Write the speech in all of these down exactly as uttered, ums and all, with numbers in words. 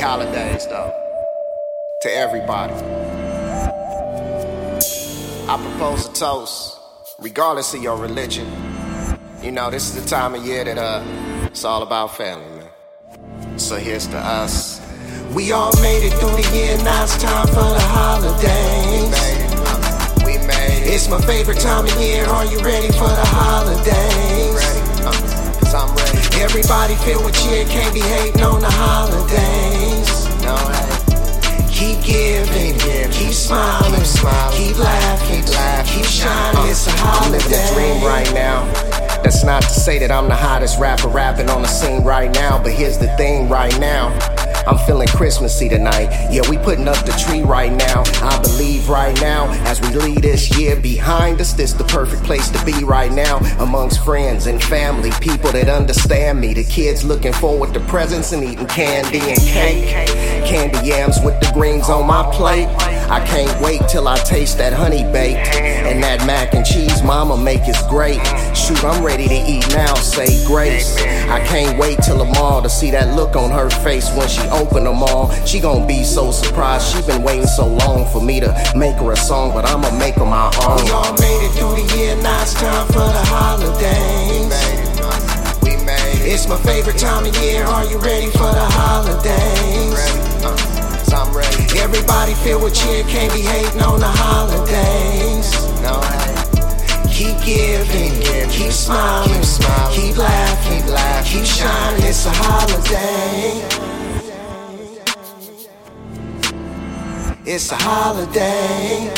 holidays, though. To everybody. I propose a toast, regardless of your religion. You know, this is the time of year that uh, it's all about family, man. So here's to us. We all made it through the year, now it's time for the holidays. We made it, uh, we made it. It's my favorite time of year, are you ready for the holidays? Ready, uh, cause I'm ready. Everybody filled with cheer, can't be hating on the holidays. No hate. Keep giving, keep, keep smiling, keep, smiling, keep laughing, keep, laughing, keep shining, uh, it's a holiday. I'm living a dream right now. That's not to say that I'm the hottest rapper rapping on the scene right now, but here's the thing right now. I'm feeling Christmassy tonight. Yeah, we putting up the tree right now. I believe right now, as we leave this year behind us, this the perfect place to be right now. Amongst friends and family, people that understand me. The kids looking forward to presents and eating candy and cake. Candy yams with the greens on my plate. I can't wait till I taste that honey baked. And that mac and cheese mama make is great. Shoot, I'm ready to eat now, say grace. I can't wait till tomorrow to see that look on her face when she open them all. She gon' be so surprised. She been waiting so long for me to make her a song, but I'ma make her my own. We all made it through the year, now it's time for the holidays. We made it, uh, we made it. It's my favorite time of year, are you ready for the holidays? Ready, uh, cause I'm ready. Everybody filled with cheer, can't be hating on the holidays. No hate. Keep giving, keep, give, keep smiling, keep, smiling, keep laughing, keep, laughing, keep shining, it's a holiday. It's a holiday.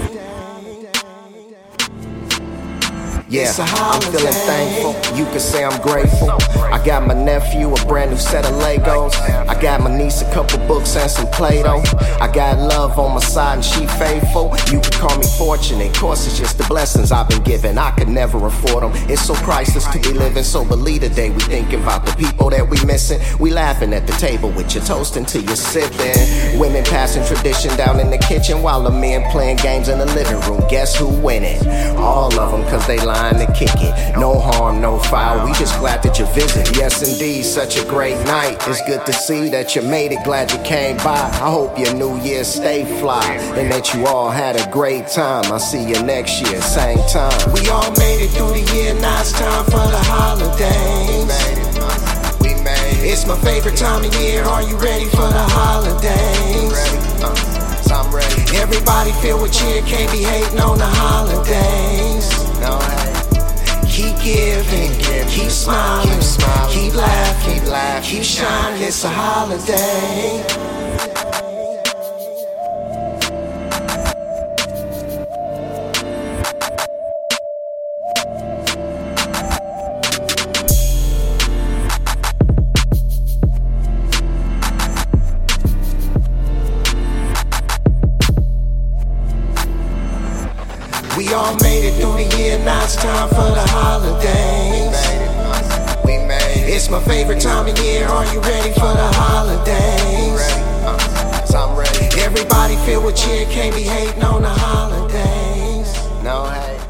Yeah, I'm feeling thankful. You can say I'm grateful. I got my nephew a brand new set of Legos. I got my niece a couple books and some Play-Doh. I got love on my side and she faithful. You can call me fortunate, course it's just the blessings I've been given. I could never afford them. It's so priceless to be living. So believe today we thinking about the people that we missing. We laughing at the table with your toast until you're sipping. Women passing tradition down in the kitchen while the men playing games in the living room. Guess who winning? All of them, cause they lying to kick it. No harm, no foul, we just glad that you visit. Yes indeed, such a great night. It's good to see that you made it, glad you came by. I hope your new year stay fly and that you all had a great time. I'll see you next year, same time. We all made it through the year, now it's time for the holidays. We made it. It's my favorite time of year, are you ready for the holidays? Ready, uh, cause I'm ready. Everybody filled with cheer, can't be hating on the holidays. No hate. Keep giving, keep, give, keep smiling, keep, smiling, keep laughing, keep, laughing, keep shining, it's a holiday. We all made it through the year, now it's time for the holidays. We made it, uh, we made it. It's my favorite time of year, are you ready for the holidays? Ready, uh, cause I'm ready. Everybody filled with cheer, can't be hating on the holidays. No hate.